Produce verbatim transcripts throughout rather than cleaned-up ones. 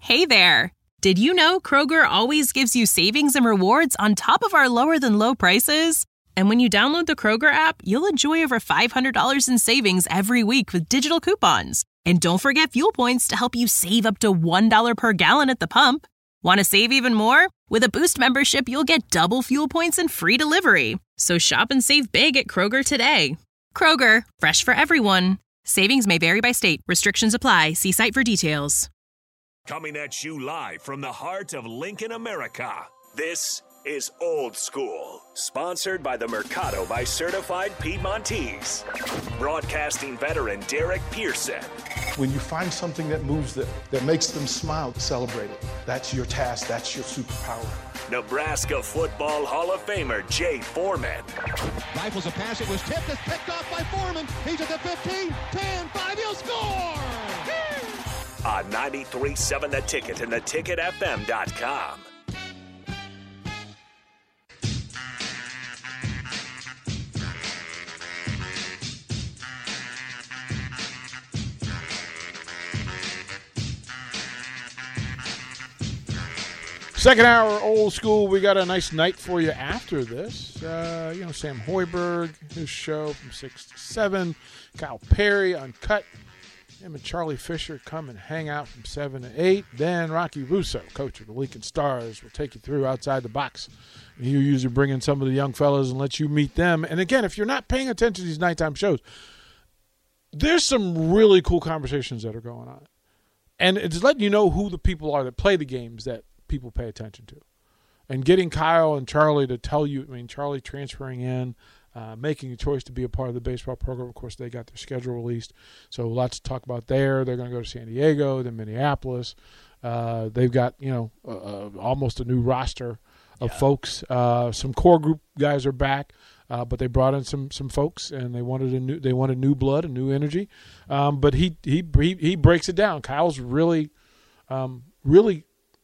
Hey there! Did you know Kroger always gives you savings and rewards on top of our lower-than-low prices? And when you download the Kroger app, you'll enjoy over five hundred dollars in savings every week with digital coupons. And don't forget fuel points to help you save up to one dollar per gallon at the pump. Want to save even more? With a Boost membership, you'll get double fuel points and free delivery. So shop and save big at Kroger today. Kroger, fresh for everyone. Savings may vary by state. Restrictions apply. See site for details. Coming at you live from the heart of Lincoln, America. This is Old School, sponsored by the Mercado by Certified Piedmontese. Broadcasting veteran Derek Pearson. When you find something that moves them, that makes them smile, celebrate it. That's your task. That's your superpower. Nebraska Football Hall of Famer Jay Foreman. Rifles a pass. It was tipped. It's picked off by Foreman. He's at the fifteen, ten, five. He'll score! On ninety-three point seven The Ticket and the ticket f m dot com. Second hour, Old School. We got a nice night for you after this. Uh, you know, Sam Hoiberg, his show from six to seven. Kyle Perry, Uncut. Him and Charlie Fisher come and hang out from seven to eight. Then Rocky Russo, coach of the Lincoln Stars, will take you through Outside the Box. He usually bring in some of the young fellas and let you meet them. And, again, if you're not paying attention to these nighttime shows, there's some really cool conversations that are going on. And it's letting you know who the people are that play the games that people pay attention to. And getting Kyle and Charlie to tell you, I mean, Charlie transferring in, uh, making a choice to be a part of the baseball program. Of course, they got their schedule released, so lots to talk about there. They're going to go to San Diego, then Minneapolis. Uh, they've got, you know, uh, uh, almost a new roster of yeah. folks. Uh, some core group guys are back, uh, but they brought in some some folks, and they wanted a new they wanted new blood, a new energy. Um, but he, he he he breaks it down. Kyle's really, um, really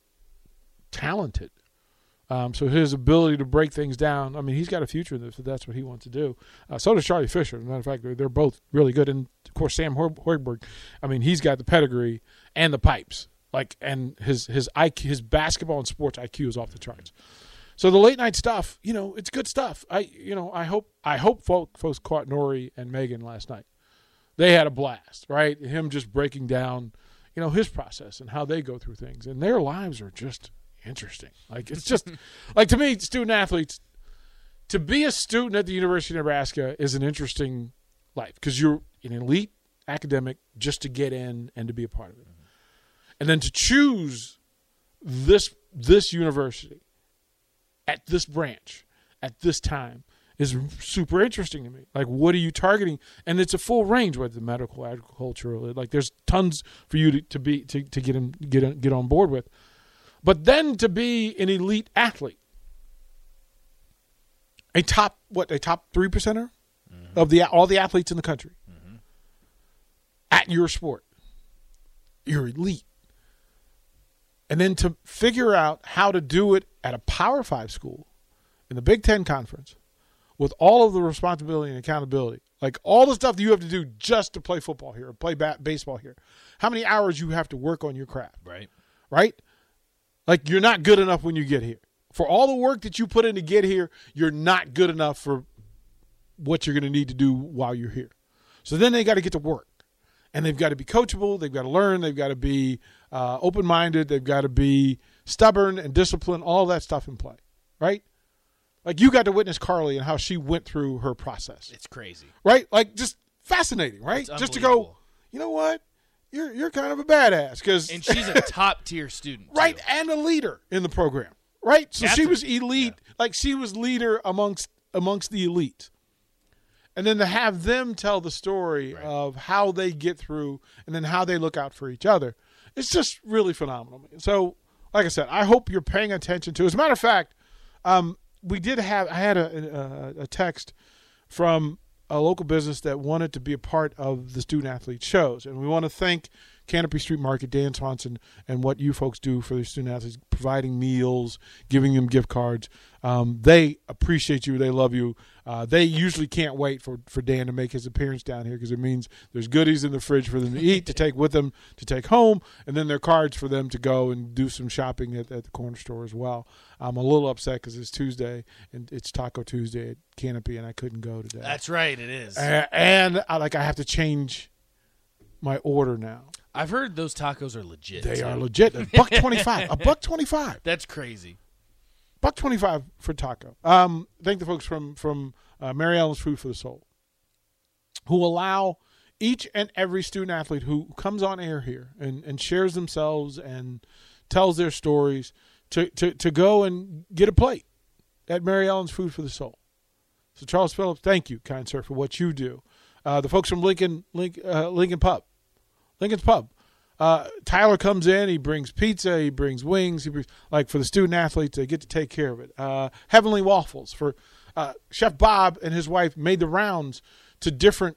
talented. Um, so his ability to break things down, I mean, he's got a future in this if that's what he wants to do. Uh, so does Charlie Fisher. As a matter of fact, they're, they're both really good. And, of course, Sam Hoiberg, I mean, he's got the pedigree and the pipes. Like, and his his I Q, his basketball and sports I Q is off the charts. So the late night stuff, you know, it's good stuff. I you know, I hope I hope folk, folks caught Nori and Megan last night. They had a blast, right? Him just breaking down, you know, his process and how they go through things. And their lives are just interesting. Like, it's just like, to me, student athletes, to be a student at the University of Nebraska is an interesting life because you're an elite academic just to get in and to be a part of it. Mm-hmm. And then to choose this this university at this branch at this time is super interesting to me. Like, what are you targeting? And it's a full range, whether medical, agricultural, like there's tons for you to, to be to, to get in, get in, get on board with. But then to be an elite athlete, a top what a top three percenter mm-hmm. of the all the athletes in the country mm-hmm. at your sport, you're elite, and then to figure out how to do it at a Power Five school in the Big Ten Conference with all of the responsibility and accountability, like all the stuff that you have to do just to play football here or play bat- baseball here, how many hours you have to work on your craft, right, right. Like, you're not good enough when you get here. For all the work that you put in to get here, you're not good enough for what you're going to need to do while you're here. So then they got to get to work. And they've got to be coachable. They've got to learn. They've got to be uh, open-minded. They've got to be stubborn and disciplined, all that stuff in play, right? Like, you got to witness Carly and how she went through her process. It's crazy. Right? Like, just fascinating, right? Just to go, you know what? You're you're kind of a badass, because and she's a top tier student, right? Too. And a leader in the program, right? So After, she was elite, yeah. like she was leader amongst amongst the elite, and then to have them tell the story right. of how they get through, and then how they look out for each other, it's just really phenomenal. So, like I said, I hope you're paying attention to. As a matter of fact, um, we did have I had a, a, a text from a local business that wanted to be a part of the student athlete shows. And we want to thank Canopy Street Market, Dan Swanson, and what you folks do for the student athletes, providing meals, giving them gift cards. Um, they appreciate you. They love you. Uh, they usually can't wait for, for Dan to make his appearance down here because it means there's goodies in the fridge for them to eat, to take with them, to take home, and then there are cards for them to go and do some shopping at, at the corner store as well. I'm a little upset because it's Tuesday, and it's Taco Tuesday at Canopy, and I couldn't go today. That's right, it is. And, and I, like I have to change my order now. I've heard those tacos are legit. They too. are legit. A buck twenty-five. A buck twenty-five. That's crazy. Buck twenty-five for taco. Um, thank the folks from from uh, Mary Ellen's Food for the Soul, who allow each and every student athlete who comes on air here and, and shares themselves and tells their stories to, to, to go and get a plate at Mary Ellen's Food for the Soul. So Charles Phillips, thank you, kind sir, for what you do. Uh, the folks from Lincoln Lincoln, uh, Lincoln Pub, Lincoln's Pub. Uh, Tyler comes in, he brings pizza, he brings wings, he brings, like for the student athletes, they get to take care of it. Uh, Heavenly Waffles for uh, Chef Bob and his wife made the rounds to different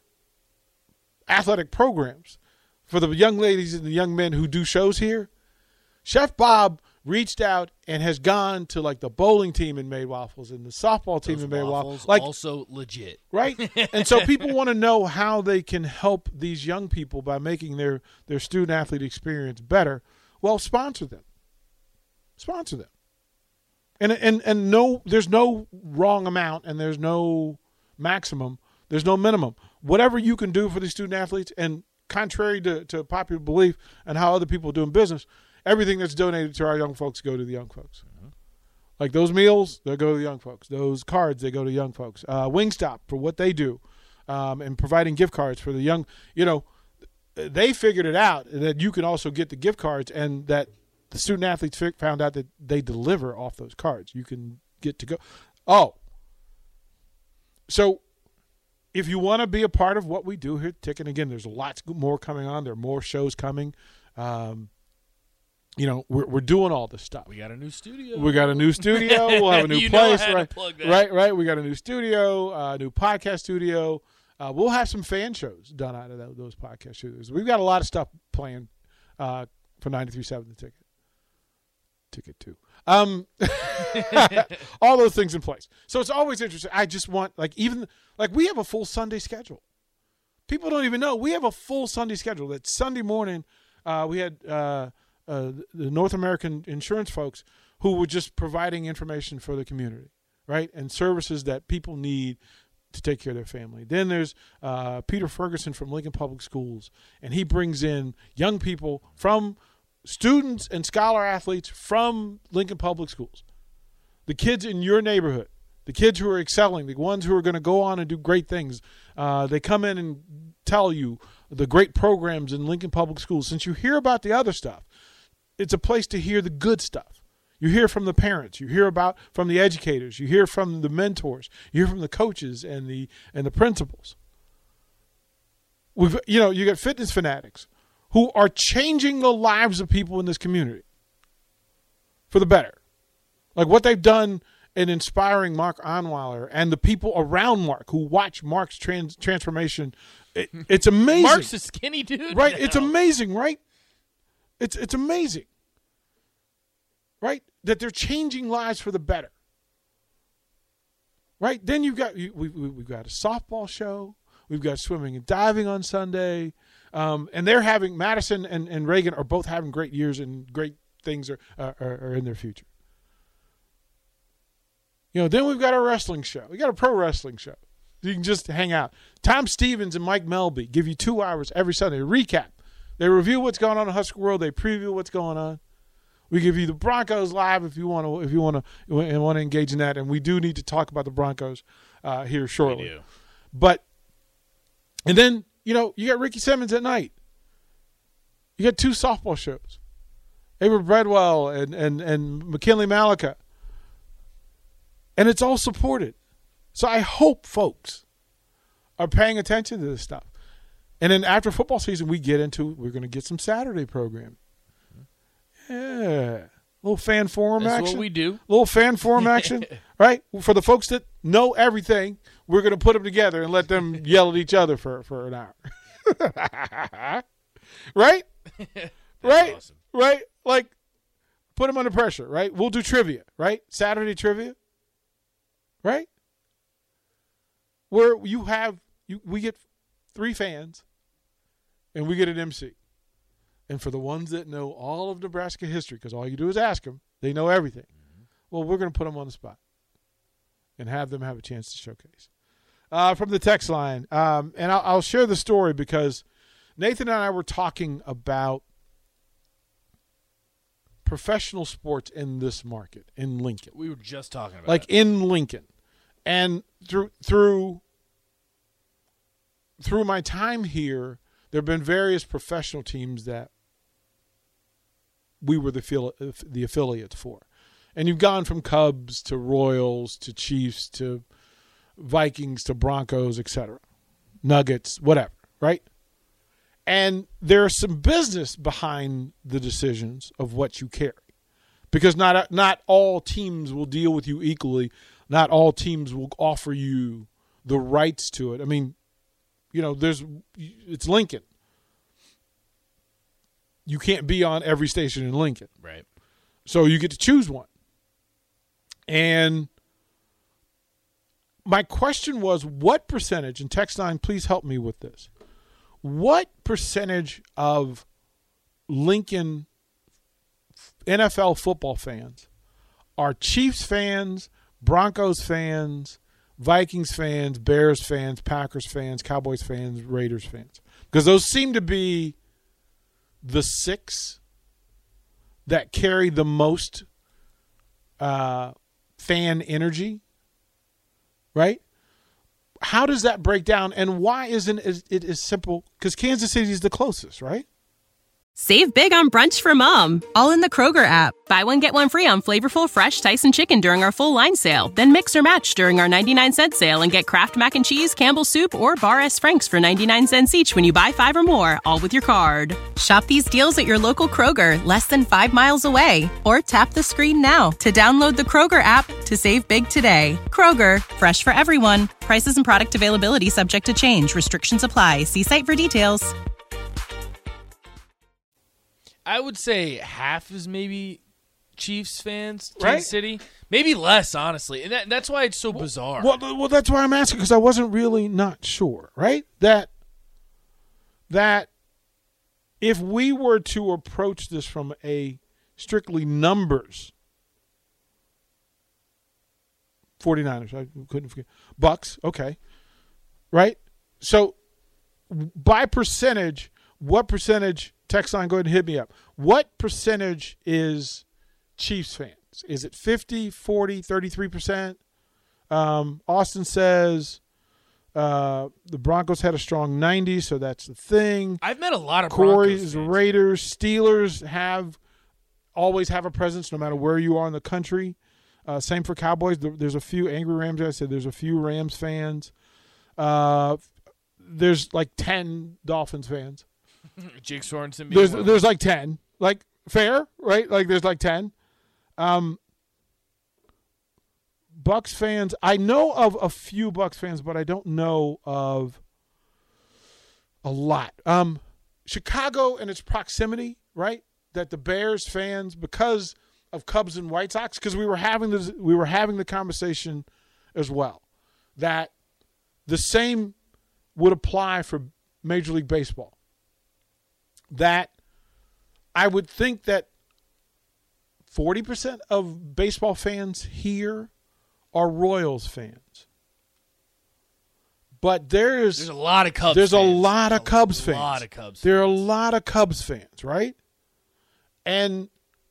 athletic programs for the young ladies and the young men who do shows here. Chef Bob reached out and has gone to like the bowling team and made waffles and the softball team Those and made waffles. waffles. Like also legit. right? And so people want to know how they can help these young people by making their, their student-athlete experience better. Well, sponsor them. Sponsor them. And, and, and no, there's no wrong amount and there's no maximum. There's no minimum. Whatever you can do for the student-athletes, and contrary to, to popular belief and how other people are doing business, everything that's donated to our young folks go to the young folks. Mm-hmm. Like those meals, they go to the young folks. Those cards, they go to young folks. Uh, Wingstop for what they do, um, and providing gift cards for the young. You know, they figured it out that you can also get the gift cards, and that the student athletes found out that they deliver off those cards. You can get to go. Oh, so if you want to be a part of what we do here at Tick, and again, there's lots more coming on. There are more shows coming. Um, You know, we're we're doing all this stuff. We got a new studio. We got a new studio. We'll have a new you know place, how to right? plug that. Right, right. We got a new studio, a uh, new podcast studio. Uh, we'll have some fan shows done out of that, those podcast studios. We've got a lot of stuff planned uh, for ninety-three point seven The Ticket. Ticket two. Um, all those things in place. So it's always interesting. I just want, like, even like we have a full Sunday schedule. People don't even know we have a full Sunday schedule. That Sunday morning, uh, we had. Uh, Uh, the North American insurance folks who were just providing information for the community, right, and services that people need to take care of their family. Then there's uh, Peter Ferguson from Lincoln Public Schools, and he brings in young people from students and scholar athletes from Lincoln Public Schools, the kids in your neighborhood, the kids who are excelling, the ones who are going to go on and do great things. Uh, they come in and tell you the great programs in Lincoln Public Schools. Since you hear about the other stuff, it's a place to hear the good stuff. You hear from the parents. You hear about from the educators. You hear from the mentors. You hear from the coaches and the and the principals. We've, you know, you got fitness fanatics who are changing the lives of people in this community for the better. Like what they've done in inspiring Mark Onweiler and the people around Mark who watch Mark's trans- transformation. It, it's amazing. Mark's a skinny dude. Right? now. It's amazing, right? It's it's amazing, right? That they're changing lives for the better, right? Then you've got you, we, we, we've got a softball show, we've got swimming and diving on Sunday, um, and they're having Madison and, and Reagan are both having great years and great things are, are are in their future. You know, then we've got a wrestling show, we got a pro wrestling show. You can just hang out. Tom Stevens and Mike Melby give you two hours every Sunday to recap. They review what's going on in Husker World. They preview what's going on. We give you the Broncos live if you want to. If you want to, and want to engage in that, and we do need to talk about the Broncos uh, here shortly. We do. But and then you know you got Ricky Simmons at night. You got two softball shows, Avery Bredwell and and and McKinley Malika, and it's all supported. So I hope folks are paying attention to this stuff. And then after football season, we get into, we're going to get some Saturday programming. Yeah. A little fan forum That's action. That's what we do. A little fan forum action, right? For the folks that know everything, we're going to put them together and let them yell at each other for, for an hour. Right? right? awesome. Right? Like, put them under pressure, right? We'll do trivia, right? Saturday trivia, right? Where you have, you we get three fans, and we get an M C. And for the ones that know all of Nebraska history, because all you do is ask them, they know everything. Mm-hmm. Well, we're going to put them on the spot and have them have a chance to showcase. Uh, from the text line, um, and I'll, I'll share the story because Nathan and I were talking about professional sports in this market, in Lincoln. We were just talking about Like it. in Lincoln. And through through through my time here, there have been various professional teams that we were the affili- the affiliates for. And you've gone from Cubs to Royals to Chiefs to Vikings to Broncos, et cetera, Nuggets, whatever, right? And there's some business behind the decisions of what you carry, because not not all teams will deal with you equally. Not all teams will offer you the rights to it. I mean, you know, there's it's Lincoln. You can't be on every station in Lincoln, Right. so you get to choose one. And my question was, what percentage, and text line, please help me with this. What percentage of Lincoln N F L football fans are Chiefs fans, Broncos fans, Vikings fans, Bears fans, Packers fans, Cowboys fans, Raiders fans? Because those seem to be the six that carry the most uh, fan energy, right? How does that break down, and why isn't it as simple? Because Kansas City is the closest, right? Save big on brunch for mom, all in the Kroger app. Buy one, get one free on flavorful, fresh Tyson chicken during our full line sale. Then mix or match during our ninety-nine cent sale and get Kraft Mac and Cheese, Campbell's Soup, or Bar S. Frank's for ninety-nine cents each when you buy five or more, all with your card. Shop these deals at your local Kroger, less than five miles away. Or tap the screen now to download the Kroger app to save big today. Kroger, fresh for everyone. Prices and product availability subject to change. Restrictions apply. See site for details. I would say half is maybe Chiefs fans, Kansas Right. City. Maybe less, honestly. And that, that's why it's so bizarre. Well, well, that's why I'm asking, because I wasn't really not sure, right? That that if we were to approach this from a strictly numbers, 49ers, I couldn't forget. Bucks, okay, right? So by percentage, what percentage, text line, go ahead and hit me up. What percentage is Chiefs fans? Is it fifty, forty, thirty-three percent? Um, Austin says uh, the Broncos had a strong ninety, so that's the thing. I've met a lot of Broncos Corey's fans. Raiders, Steelers have always have a presence no matter where you are in the country. Uh, same for Cowboys. There- There's a few Angry Rams. I said there's a few Rams fans. Uh, there's like ten Dolphins fans. Jake Sorensen. being There's one of there's like ten. Like fair, right? Like there's like ten. Um, Bucks fans. I know of a few Bucks fans, but I don't know of a lot. Um, Chicago and its proximity, right? That the Bears fans, because of Cubs and White Sox, because we were having this, we were having the conversation as well, that the same would apply for Major League Baseball. That I would think that forty percent of baseball fans here are Royals fans. But there's There's a lot of Cubs there's fans. a lot of Cubs fans. A lot of Cubs There are a fans. lot of Cubs fans, right? And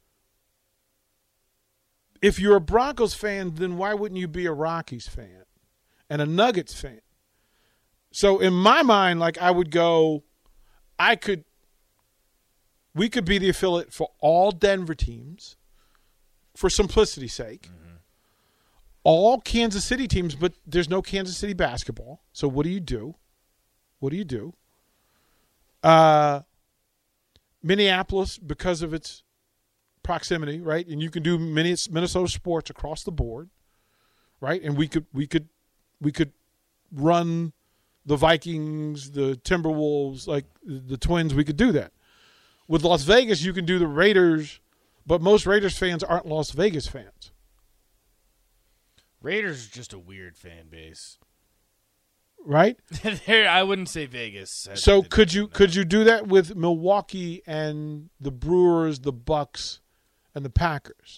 if you're a Broncos fan, then why wouldn't you be a Rockies fan and a Nuggets fan? So in my mind, like I would go, I could, we could be the affiliate for all Denver teams for simplicity's sake. Mm-hmm. All Kansas City teams, but there's no Kansas City basketball. So what do you do? What do you do? Uh, Minneapolis, because of its proximity, right? And you can do Minnesota sports across the board, right? And we could we could we could run the Vikings, the Timberwolves, like the Twins. We could do that. With Las Vegas, you can do the Raiders, but most Raiders fans aren't Las Vegas fans. Raiders are just a weird fan base. Right? I wouldn't say Vegas. I So think could they- you no. could you do that with Milwaukee and the Brewers, the Bucks, and the Packers?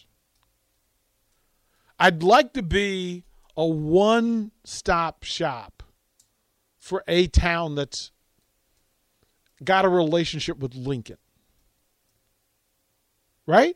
I'd like to be a one-stop shop for a town that's got a relationship with Lincoln. Right?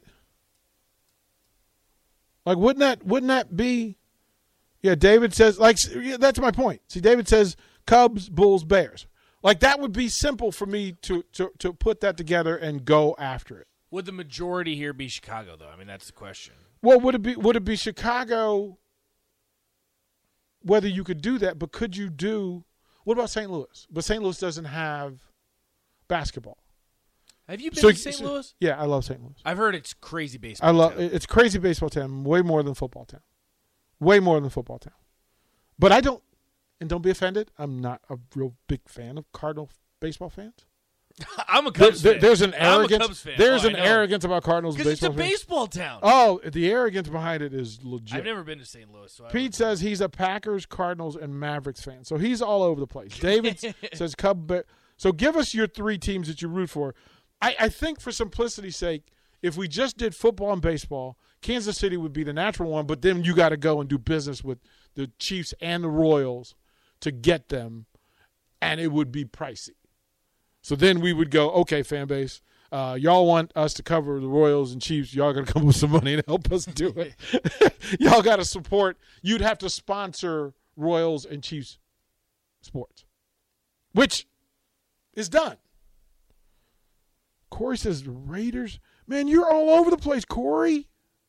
Like, wouldn't that wouldn't that be? Yeah, David says, like, yeah, that's my point. See, David says Cubs, Bulls, Bears. Like, that would be simple for me to, to, to put that together and go after it. Would the majority here be Chicago, though? I mean, that's the question. Well, would it be would it be Chicago? Whether you could do that, but could you do? What about Saint Louis? But Saint Louis doesn't have basketball. Have you been So- to Saint so- Louis? Yeah, I love Saint Louis. I've heard it's crazy baseball. I love town. it's crazy baseball town, way more than football town, way more than football town. But I don't, and don't be offended. I'm not a real big fan of Cardinal baseball fans. I'm a There- Cubs there- fan. there's an I'm a arrogance. Cubs fan. There's Oh, an I know. arrogance about Cardinals Because it's a baseball fans. baseball town. Oh, the arrogance behind it is legit. I've never been to Saint Louis. So I Pete wouldn't says he's a Packers, Cardinals, and Mavericks fan, so he's all over the place. David says Cub. Bear. So give us your three teams that you root for. I, I think for simplicity's sake, if we just did football and baseball, Kansas City would be the natural one, but then you got to go and do business with the Chiefs and the Royals to get them, and it would be pricey. So then we would go, okay, fan base, uh, y'all want us to cover the Royals and Chiefs. Y'all got to come up with some money and help us do it. Y'all got to support. You'd have to sponsor Royals and Chiefs sports, which is done. Corey says Raiders. Man, you're all over the place, Corey.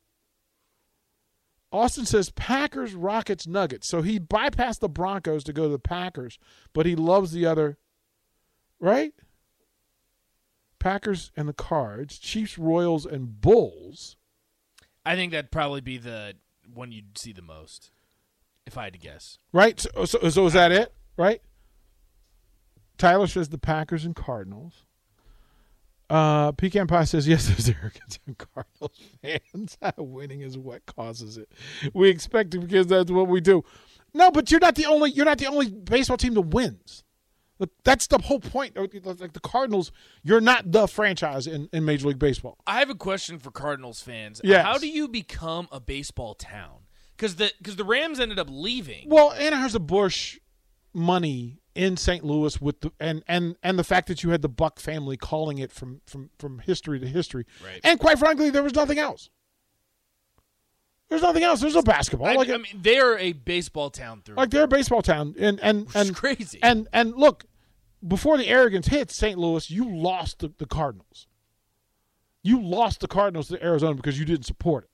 Austin says Packers, Rockets, Nuggets. So he bypassed the Broncos to go to the Packers, but he loves the other, right? Packers and the Cards, Chiefs, Royals, and Bulls. I think that'd probably be the one you'd see the most, if I had to guess. Right? So, so, so is that it? Right? Tyler says the Packers and Cardinals. Uh, Pecan Pie says, yes, there's arrogance in Cardinals fans. Winning is what causes it. We expect it because that's what we do. No, but you're not the only you're not the only baseball team that wins. Look, that's the whole point. Like the Cardinals, you're not the franchise in, in Major League Baseball. I have a question for Cardinals fans. Yes. How do you become a baseball town? Because the because the Rams ended up leaving. Well, Anheuser-Busch money in Saint Louis with the and, and, and the fact that you had the Buck family calling it from, from, from history to history. Right. And quite frankly, there was nothing else. There's nothing else. There's no basketball. I, like, I mean, they're a baseball town through. like they're a baseball town. And and, Which is and crazy. And and look, before the arrogance hit Saint Louis, you lost the, the Cardinals. You lost the Cardinals to Arizona because you didn't support it.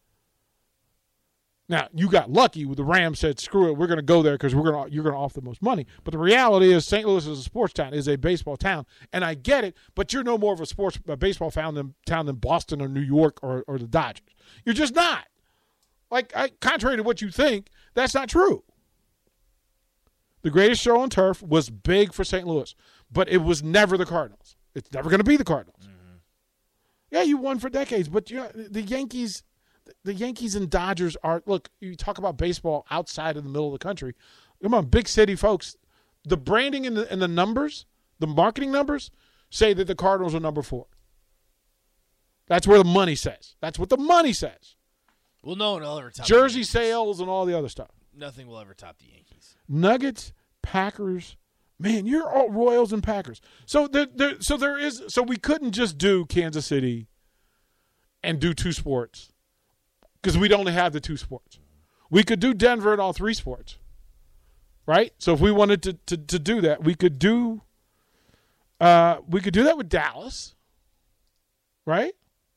Now, you got lucky with the Rams said, screw it, we're going to go there because we're going to you're going to offer the most money. But the reality is Saint Louis is a sports town, is a baseball town. And I get it, but you're no more of a sports a baseball town than, town than Boston or New York or, or the Dodgers. You're just not. Like, I, contrary to what you think, that's not true. The greatest show on turf was big for Saint Louis, but it was never the Cardinals. It's never going to be the Cardinals. Mm-hmm. Yeah, you won for decades, but you know, the Yankees – the Yankees and Dodgers are, look, you talk about baseball outside of the middle of the country. Come on, big city folks. The branding and the, and the numbers, the marketing numbers, say that the Cardinals are number four. That's where the money says. That's what the money says. Well, no one will ever top Jersey the Yankees. sales and all the other stuff. Nothing will ever top the Yankees. Nuggets, Packers. Man, you're all Royals and Packers. So there, there, so there is. So we couldn't just do Kansas City and do two sports. Because we'd only have the two sports. We could do Denver in all three sports, right? So if we wanted to to, to do that, we could do uh, we could do that with Dallas, right?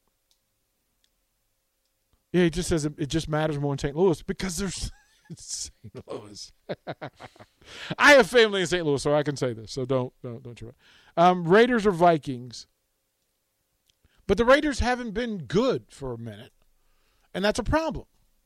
Yeah, he just says it, it just matters more in Saint Louis because there's it's Saint Louis. I have family in Saint Louis, so I can say this. So don't don't don't you? Um, Raiders or Vikings, but the Raiders haven't been good for a minute. And that's a problem.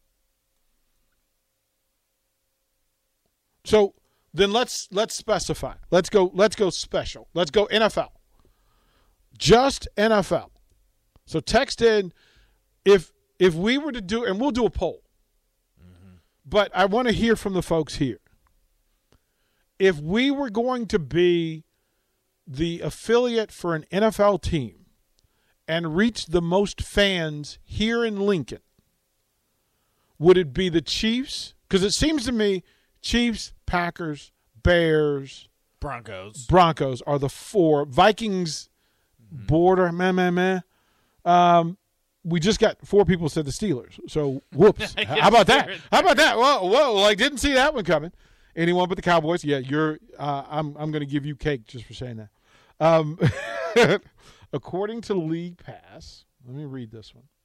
So then let's let's specify. Let's go let's go special. Let's go N F L. just N F L. So text in if if we were to do, and we'll do a poll. Mm-hmm. But I want to hear from the folks here. If we were going to be the affiliate for an N F L team and reach the most fans here in Lincoln, would it be the Chiefs? Because it seems to me Chiefs, Packers, Bears, Broncos. Broncos are the four. Vikings, mm-hmm. border, meh, meh, meh. Um, we just got four people said the Steelers. So, whoops. How about that? How about that? Whoa, whoa, like didn't see that one coming. Anyone but the Cowboys? Yeah, you're. Uh, I'm. I'm going to give you cake just for saying that. Um, according to League Pass, let me read this one.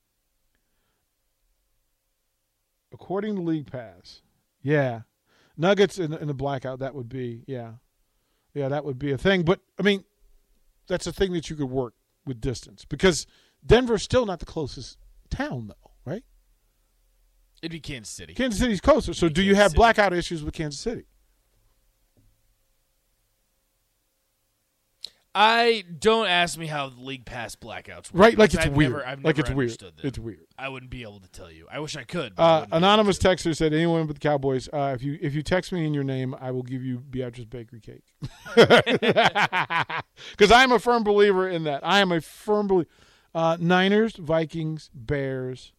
According to League Pass, yeah, Nuggets in, in the blackout. That would be yeah, yeah, that would be a thing. But I mean, that's a thing that you could work with distance because Denver's still not the closest town, though, right? It'd be Kansas City. Kansas City's closer. So do you have blackout issues with Kansas City? I don't ask me how the League Pass blackouts work. Right, like it's I've weird. Never, I've like never it's weird. understood them. It's weird. I wouldn't be able to tell you. I wish I could. But I Uh, wouldn't be anonymous able texter said, anyone but the Cowboys, uh, if you if you text me in your name, I will give you Beatrice Bakery cake. Because I am a firm believer in that. I am a firm believer. Uh, Niners, Vikings, Bears.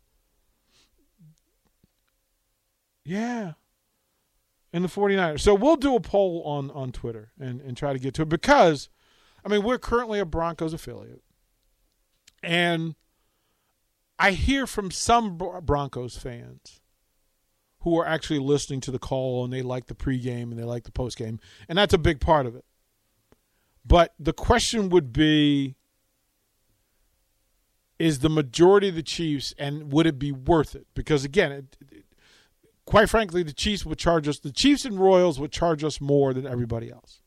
Yeah. And the 49ers. So we'll do a poll on, on Twitter and, and try to get to it because, I mean, we're currently a Broncos affiliate. And I hear from some Broncos fans who are actually listening to the call and they like the pregame and they like the postgame. And that's a big part of it. But the question would be, is the majority of the Chiefs, and would it be worth it? Because, again, it, it, quite frankly, the Chiefs would charge us, the Chiefs and Royals would charge us more than everybody else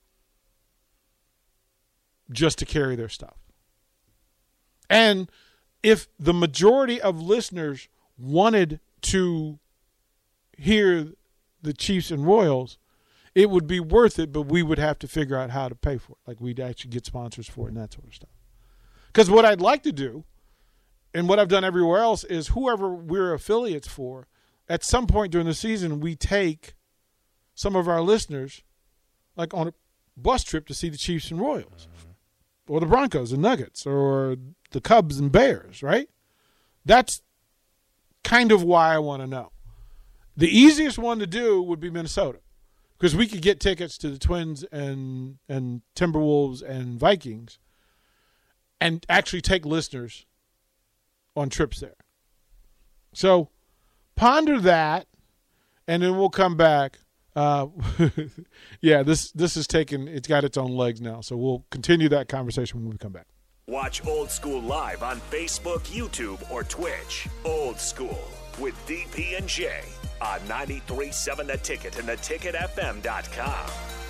just to carry their stuff. And if the majority of listeners wanted to hear the Chiefs and Royals, it would be worth it, but we would have to figure out how to pay for it. Like we'd actually get sponsors for it and that sort of stuff. Because what I'd like to do, and what I've done everywhere else, is whoever we're affiliates for, at some point during the season, we take some of our listeners like on a bus trip to see the Chiefs and Royals, mm-hmm. or the Broncos and Nuggets, or the Cubs and Bears, right? That's kind of why I want to know. The easiest one to do would be Minnesota, because we could get tickets to the Twins and and Timberwolves and Vikings and actually take listeners on trips there. So ponder that, and then we'll come back. Uh, yeah, this this is taken, it's got its own legs now, so we'll continue that conversation when we come back. Watch Old School live on Facebook, YouTube, or Twitch. Old School with D P and J on ninety-three point seven The Ticket and the ticket f m dot com.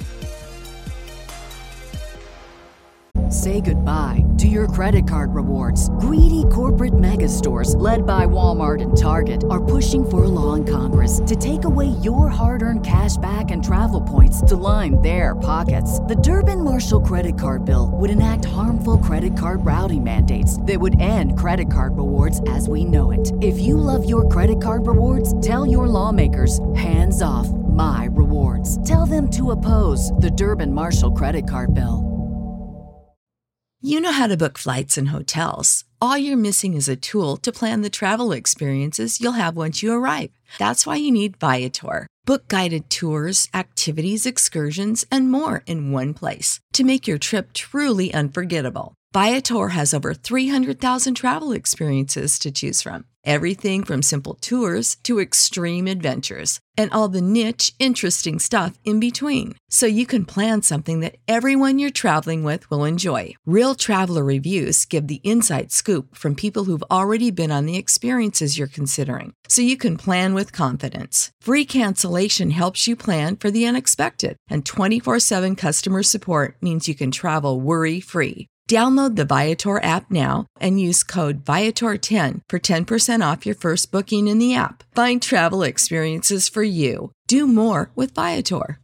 Say goodbye to your credit card rewards. Greedy corporate mega stores, led by Walmart and Target, are pushing for a law in Congress to take away your hard-earned cash back and travel points to line their pockets. The Durbin-Marshall credit card bill would enact harmful credit card routing mandates that would end credit card rewards as we know it. If you love your credit card rewards, tell your lawmakers, hands off my rewards. Tell them to oppose the Durbin-Marshall credit card bill. You know how to book flights and hotels. All you're missing is a tool to plan the travel experiences you'll have once you arrive. That's why you need Viator. Book guided tours, activities, excursions, and more in one place to make your trip truly unforgettable. Viator has over three hundred thousand travel experiences to choose from. Everything from simple tours to extreme adventures and all the niche, interesting stuff in between. So you can plan something that everyone you're traveling with will enjoy. Real traveler reviews give the inside scoop from people who've already been on the experiences you're considering. So you can plan with confidence. Free cancellation helps you plan for the unexpected. And twenty-four seven customer support means you can travel worry-free. Download the Viator app now and use code Viator ten for ten percent off your first booking in the app. Find travel experiences for you. Do more with Viator.